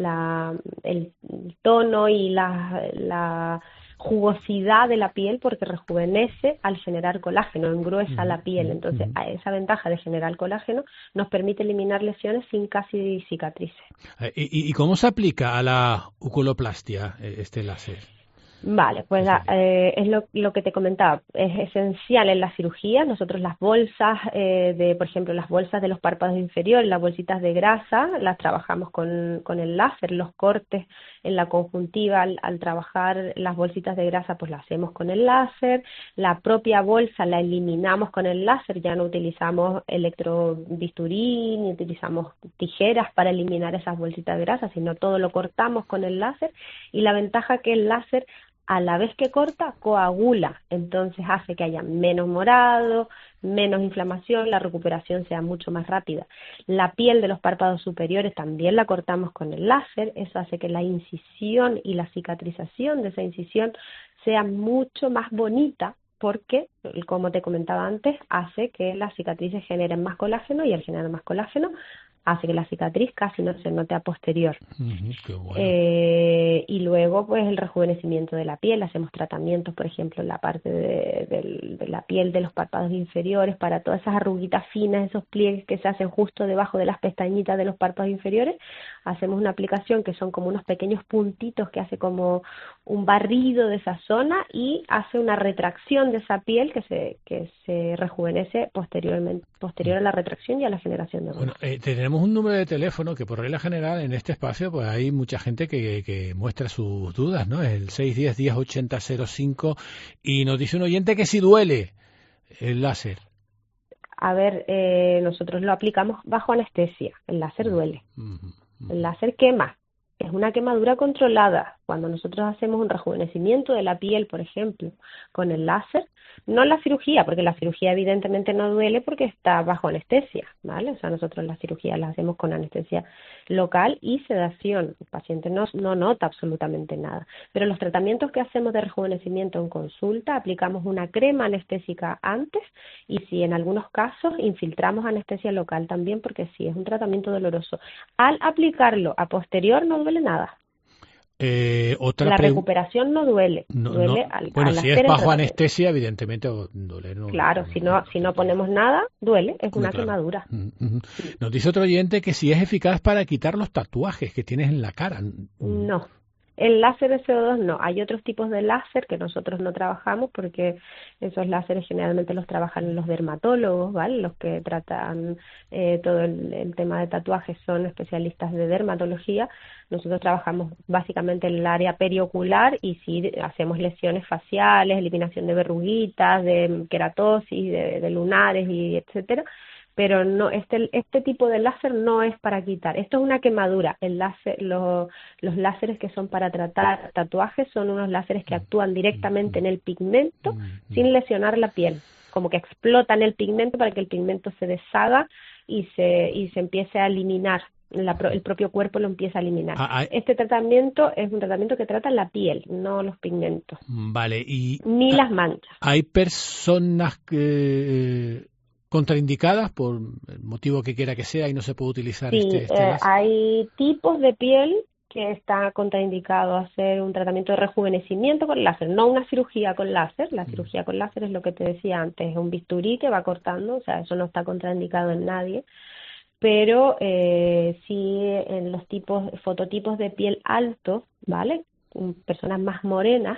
la el tono y la, la jugosidad de la piel, porque rejuvenece al generar colágeno, engruesa la piel. Entonces, a esa ventaja de generar colágeno nos permite eliminar lesiones sin casi cicatrices. ¿Y, y, y cómo se aplica a la oculoplastia este láser? Vale, pues la, eh, es lo, lo que te comentaba, es esencial en la cirugía. Nosotros las bolsas, eh, de, por ejemplo, las bolsas de los párpados inferiores, las bolsitas de grasa, las trabajamos con, con el láser. Los cortes en la conjuntiva, al, al trabajar las bolsitas de grasa, pues las hacemos con el láser. La propia bolsa la eliminamos con el láser, ya no utilizamos electrobisturí, ni utilizamos tijeras para eliminar esas bolsitas de grasa, sino todo lo cortamos con el láser. Y la ventaja que el láser, a la vez que corta, coagula, entonces hace que haya menos morado, menos inflamación, la recuperación sea mucho más rápida. La piel de los párpados superiores también la cortamos con el láser, eso hace que la incisión y la cicatrización de esa incisión sea mucho más bonita, porque, como te comentaba antes, hace que las cicatrices generen más colágeno y al generar más colágeno hace que la cicatriz casi no se note a posterior. Uh-huh, qué bueno. Eh, y luego, pues, el rejuvenecimiento de la piel. Hacemos tratamientos, por ejemplo, en la parte de, de, de la piel de los párpados inferiores para todas esas arruguitas finas, esos pliegues que se hacen justo debajo de las pestañitas de los párpados inferiores. Hacemos una aplicación que son como unos pequeños puntitos que hace como un barrido de esa zona y hace una retracción de esa piel que se que se rejuvenece posteriormente posterior a la retracción y a la generación de bueno, eh, tenemos tenemos un número de teléfono que por regla general en este espacio pues hay mucha gente que, que muestra sus dudas, ¿no? Es el seis uno cero, diez ochenta cero cinco y nos dice un oyente que sí duele el láser. A ver, eh, nosotros lo aplicamos bajo anestesia. El láser duele. El láser quema. Es una quemadura controlada. Cuando nosotros hacemos un rejuvenecimiento de la piel, por ejemplo, con el láser, no la cirugía, porque la cirugía evidentemente no duele porque está bajo anestesia, ¿vale? O sea, nosotros la cirugía la hacemos con anestesia local y sedación. El paciente no, no nota absolutamente nada. Pero los tratamientos que hacemos de rejuvenecimiento en consulta, aplicamos una crema anestésica antes y si en algunos casos infiltramos anestesia local también, porque sí, es un tratamiento doloroso. Al aplicarlo a posterior no duele nada. Eh, otra la pre... recuperación no duele, no, duele no. al, bueno, al si hacer es bajo el anestesia, evidentemente duele. No, claro, no, si no, si no ponemos nada, duele, es una claro. quemadura. Uh-huh. Nos dice otro oyente que si es eficaz para quitar los tatuajes que tienes en la cara. No. El láser de C O dos no, hay otros tipos de láser que nosotros no trabajamos porque esos láseres generalmente los trabajan los dermatólogos, ¿vale? Los que tratan eh, todo el, el tema de tatuajes son especialistas de dermatología. Nosotros trabajamos básicamente en el área periocular y sí hacemos lesiones faciales, eliminación de verruguitas, de queratosis, de, de lunares y etcétera. Pero no, este este tipo de láser no es para quitar. Esto es una quemadura. El láser, los, los láseres que son para tratar tatuajes son unos láseres que actúan directamente en el pigmento sin lesionar la piel. Como que explotan el pigmento para que el pigmento se deshaga y se y se empiece a eliminar. La, el propio cuerpo lo empieza a eliminar. Ah, ah, este tratamiento es un tratamiento que trata la piel, no los pigmentos. Vale. Y ni las manchas. Hay personas que... contraindicadas por el motivo que quiera que sea y no se puede utilizar sí, este, este eh, hay tipos de piel que está contraindicado hacer un tratamiento de rejuvenecimiento con láser, no una cirugía con láser. La cirugía con láser es lo que te decía antes, es un bisturí que va cortando, o sea, eso no está contraindicado en nadie, pero eh, sí en los tipos, fototipos de piel altos, ¿vale? Personas más morenas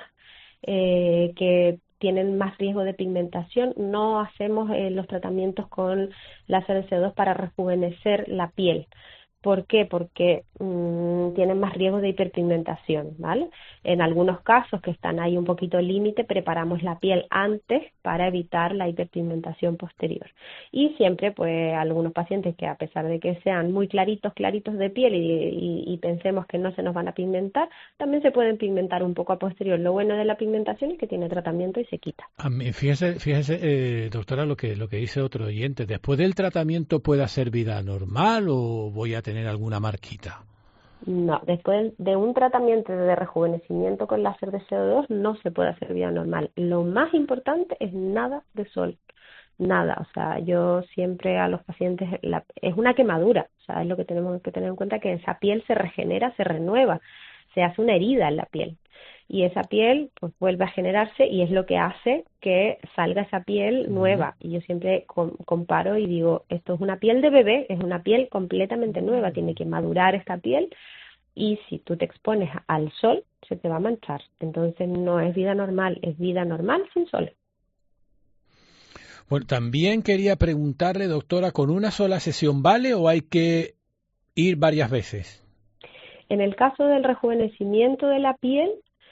eh, que tienen más riesgo de pigmentación, no hacemos eh, los tratamientos con láser de C O dos para rejuvenecer la piel. ¿Por qué? Porque mmm, tienen más riesgo de hiperpigmentación, ¿vale? En algunos casos que están ahí un poquito límite, preparamos la piel antes para evitar la hiperpigmentación posterior. Y siempre, pues, algunos pacientes que a pesar de que sean muy claritos, claritos de piel y, y, y pensemos que no se nos van a pigmentar, también se pueden pigmentar un poco a posterior. Lo bueno de la pigmentación es que tiene tratamiento y se quita. A mí, fíjese, fíjese eh, doctora, lo que, lo que dice otro oyente. ¿Después del tratamiento puede hacer vida normal o voy a tener tener alguna marquita? No, después de un tratamiento de rejuvenecimiento con láser de C O dos no se puede hacer vida normal. Lo más importante es nada de sol, nada. O sea, yo siempre a los pacientes, la, es una quemadura, o sea, es lo que tenemos que tener en cuenta, que esa piel se regenera, se renueva, se hace una herida en la piel. Y esa piel pues vuelve a generarse y es lo que hace que salga esa piel nueva. Y yo siempre com- comparo y digo, esto es una piel de bebé, es una piel completamente nueva, tiene que madurar esta piel y si tú te expones al sol se te va a manchar. Entonces no es vida normal, es vida normal sin sol. Bueno, también quería preguntarle, doctora, ¿con una sola sesión vale o hay que ir varias veces? En el caso del rejuvenecimiento de la piel,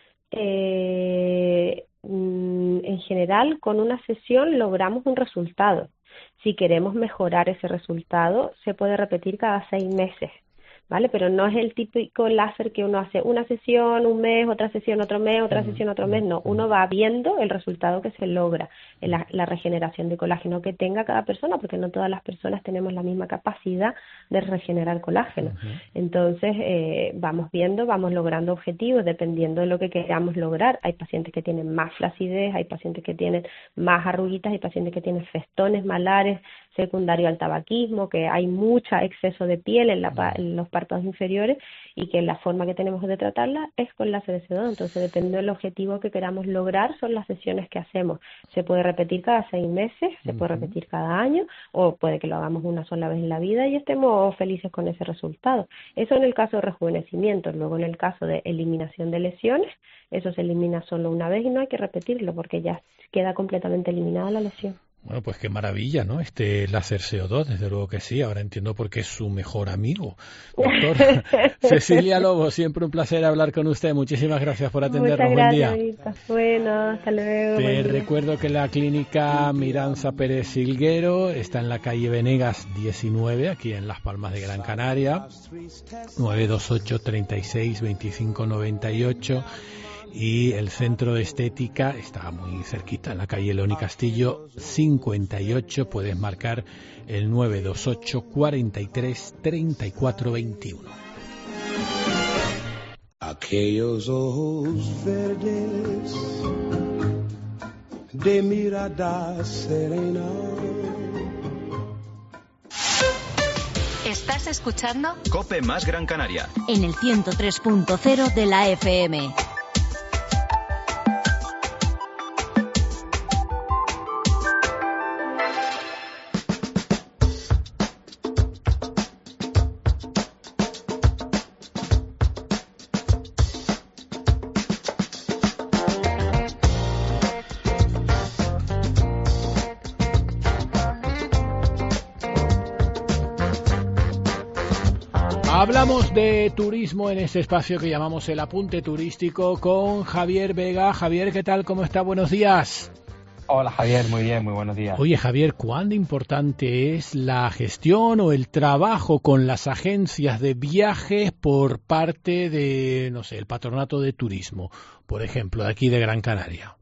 Eh, en general, con una sesión logramos un resultado. Si queremos mejorar ese resultado, se puede repetir cada seis meses, ¿vale? Pero no es el típico láser que uno hace una sesión, un mes, otra sesión, otro mes, otra sesión, otro mes. No, uno va viendo el resultado que se logra, la, la regeneración de colágeno que tenga cada persona, porque no todas las personas tenemos la misma capacidad de regenerar colágeno. Uh-huh. Entonces, eh, vamos viendo, vamos logrando objetivos dependiendo de lo que queramos lograr. Hay pacientes que tienen más flacidez, hay pacientes que tienen más arruguitas, hay pacientes que tienen festones malares secundario al tabaquismo, que hay mucho exceso de piel en, la, en los párpados inferiores y que la forma que tenemos de tratarla es con láser de C O dos. Entonces, dependiendo del objetivo que queramos lograr, son las sesiones que hacemos. Se puede repetir cada seis meses, se uh-huh. puede repetir cada año, o puede que lo hagamos una sola vez en la vida y estemos felices con ese resultado. Eso en el caso de rejuvenecimiento. Luego, en el caso de eliminación de lesiones, eso se elimina solo una vez y no hay que repetirlo porque ya queda completamente eliminada la lesión. Bueno, pues qué maravilla, ¿no? Este láser C O dos, desde luego que sí. Ahora entiendo por qué es su mejor amigo. Doctor Cecilia Lobo, siempre un placer hablar con usted. Muchísimas gracias por atendernos. Muchas Buen gracias, día. Rita. Bueno, hasta luego. Te recuerdo que la clínica Miranza Pérez Silguero está en la calle Venegas diecinueve, aquí en Las Palmas de Gran Canaria, nueve dos ocho, treinta y seis, veinticinco noventa y ocho. Y el centro de estética está muy cerquita, en la calle León y Castillo cincuenta y ocho. Puedes marcar el nueve dos ocho, cuarenta y tres, treinta y cuatro veintiuno. Aquellos ojos verdes de mirada serena. ¿Estás escuchando? COPE más Gran Canaria. En el ciento tres punto cero de la F M. Hablamos de turismo en este espacio que llamamos el Apunte Turístico con Javier Vega. Javier, ¿qué tal? ¿Cómo está? Buenos días. Hola Javier, muy bien, muy buenos días. Oye Javier, ¿cuán importante es la gestión o el trabajo con las agencias de viajes por parte de, no sé, el Patronato de Turismo, por ejemplo, de aquí de Gran Canaria?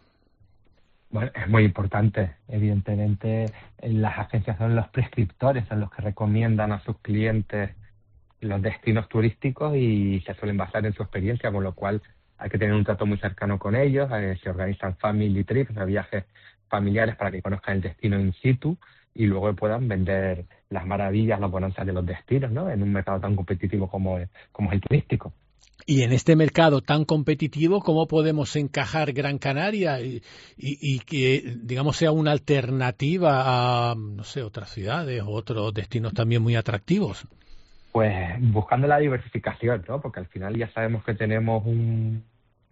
Bueno, es muy importante. Evidentemente, las agencias son los prescriptores, son los que recomiendan a sus clientes los destinos turísticos y se suelen basar en su experiencia, con lo cual hay que tener un trato muy cercano con ellos. Eh, se organizan family trips, o sea, viajes familiares para que conozcan el destino in situ y luego puedan vender las maravillas, las bonanzas de los destinos, ¿no? En un mercado tan competitivo como es, como es el turístico. Y en este mercado tan competitivo, ¿cómo podemos encajar Gran Canaria y, y, y que, digamos, sea una alternativa a, no sé, otras ciudades o otros destinos también muy atractivos? Pues buscando la diversificación, ¿no? Porque al final ya sabemos que tenemos un,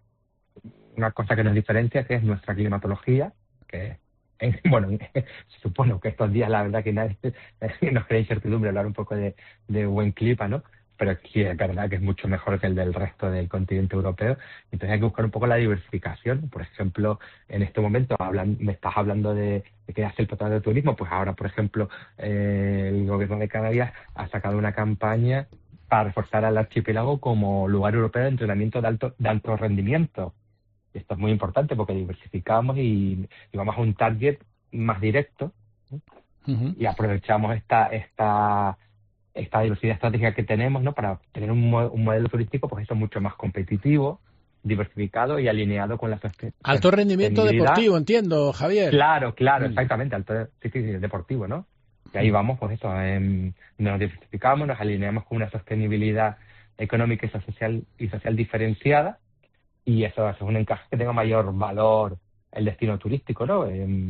una cosa que nos diferencia, que es nuestra climatología, que, eh, bueno, supongo que estos días la verdad que nadie nos crea incertidumbre hablar un poco de, de buen clima, ¿no? Pero sí es verdad que es mucho mejor que el del resto del continente europeo. Entonces hay que buscar un poco la diversificación. Por ejemplo, en este momento hablan, me estás hablando de, de qué hace el Patronato de Turismo. Pues ahora, por ejemplo, eh, el Gobierno de Canarias ha sacado una campaña para reforzar al archipiélago como lugar europeo de entrenamiento de alto, de alto rendimiento. Y esto es muy importante porque diversificamos y, y vamos a un target más directo, ¿no? Uh-huh. Y aprovechamos esta... esta esta diversidad estratégica que tenemos, ¿no? Para tener un, mo- un modelo turístico, pues eso mucho más competitivo, diversificado y alineado con la sostenibilidad. Alto rendimiento deportivo, entiendo, Javier. Claro, claro, mm. exactamente, alto sí, sí, sí, deportivo, ¿no? Y ahí vamos, pues eso, eh, nos diversificamos, nos alineamos con una sostenibilidad económica y social, y social diferenciada, y eso, eso es un encaje que tenga mayor valor el destino turístico, ¿no?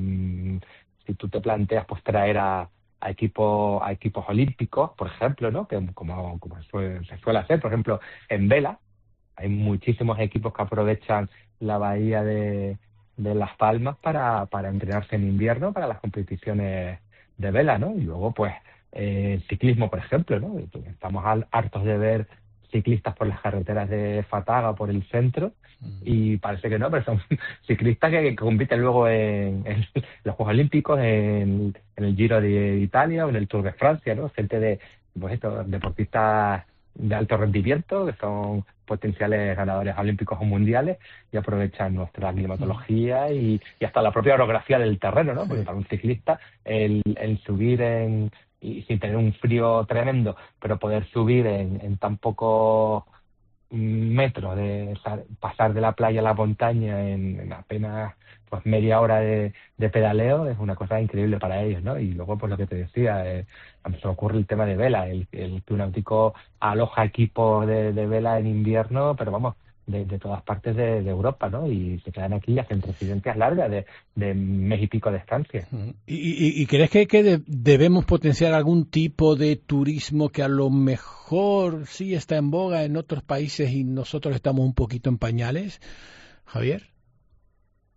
Eh, si tú te planteas pues traer a a equipos a equipos olímpicos, por ejemplo, ¿no? Que como, como suele, se suele hacer, por ejemplo, en vela, hay muchísimos equipos que aprovechan la bahía de, de Las Palmas para, para entrenarse en invierno para las competiciones de vela, ¿no? Y luego, pues, eh, el ciclismo, por ejemplo, ¿no? Estamos hartos de ver ciclistas por las carreteras de Fataga, por el centro, y parece que no, pero son ciclistas que, que compiten luego en, en los Juegos Olímpicos, en, en el Giro de Italia o en el Tour de Francia, ¿no? Gente de, pues esto, deportistas de alto rendimiento, que son potenciales ganadores olímpicos o mundiales, y aprovechan nuestra climatología y, y hasta la propia orografía del terreno, ¿no? Porque para un ciclista el, el subir en y sin tener un frío tremendo, pero poder subir en, en tan poco metros, de pasar de la playa a la montaña en, en apenas pues media hora de, de pedaleo, es una cosa increíble para ellos, ¿no? Y luego, pues lo que te decía, eh, a mí se me ocurre el tema de vela, el, el Club Náutico aloja equipos de, de vela en invierno, pero vamos, de, de todas partes de, de Europa, ¿no? Y se quedan aquí y hacen residencias largas de, de mes y pico de estancia. ¿Y, y, y crees que, que de, debemos potenciar algún tipo de turismo que a lo mejor sí está en boga en otros países y nosotros estamos un poquito en pañales, Javier?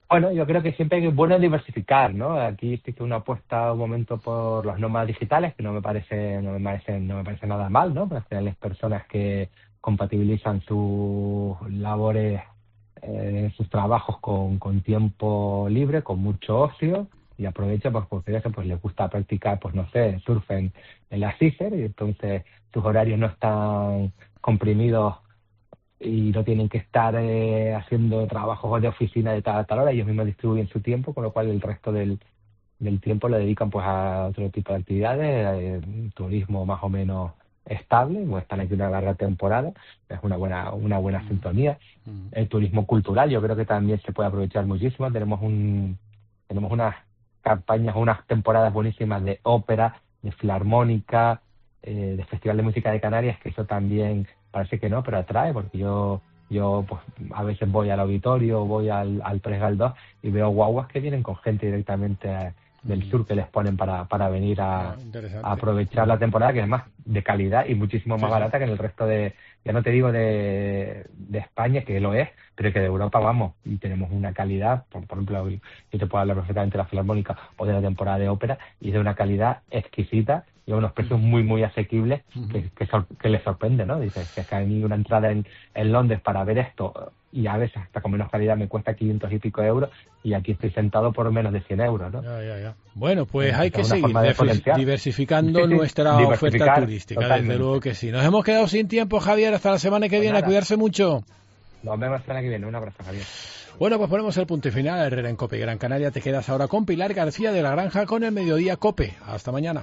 Bueno, yo creo que siempre es bueno diversificar, ¿no? Aquí sí que uno apuesta un momento por los nómadas digitales, que no me parece, no me parece, no me parece nada mal, ¿no? Porque al final es personas que compatibilizan sus labores, eh, sus trabajos con, con tiempo libre, con mucho ocio, y aprovecha pues porque eso pues les gusta practicar, pues no sé, surf en, en la Cícer, y entonces sus horarios no están comprimidos y no tienen que estar eh, haciendo trabajos de oficina de tal a tal hora, ellos mismos distribuyen su tiempo, con lo cual el resto del, del tiempo lo dedican pues a otro tipo de actividades, eh, turismo más o menos estable, pues están aquí una larga temporada, es una buena una buena sintonía. El turismo cultural yo creo que también se puede aprovechar muchísimo, tenemos un tenemos unas campañas, unas temporadas buenísimas de ópera, de filarmónica, eh, de Festival de Música de Canarias, que eso también parece que no, pero atrae, porque yo yo pues a veces voy al auditorio, voy al, al Pres Galdós y veo guaguas que vienen con gente directamente a, del sur que les ponen para, para venir a, a aprovechar la temporada, que es más de calidad y muchísimo más sí, barata sí. que en el resto de, ya no te digo de, de España, que lo es, pero que de Europa vamos, y tenemos una calidad, por, por ejemplo, yo te puedo hablar perfectamente de la Filarmónica o de la temporada de ópera, y de una calidad exquisita y a unos precios muy, muy asequibles que, que, sor, que les sorprende, ¿no? Dices que a mí una entrada en, en Londres para ver esto, y a veces hasta con menos calidad me cuesta quinientos y pico euros, y aquí estoy sentado por menos de cien euros, ¿no? Ya, ya, ya. Bueno, pues hay que seguir diversificando sí, sí, nuestra oferta turística, totalmente. Desde luego que sí. Nos hemos quedado sin tiempo, Javier, hasta la semana que pues viene, nada. A cuidarse mucho. Nos vemos la semana que viene, un abrazo, Javier. Bueno, pues ponemos el punto y final. Herrera en COPE Gran Canaria. Te quedas ahora con Pilar García de la Granja con el Mediodía COPE. Hasta mañana.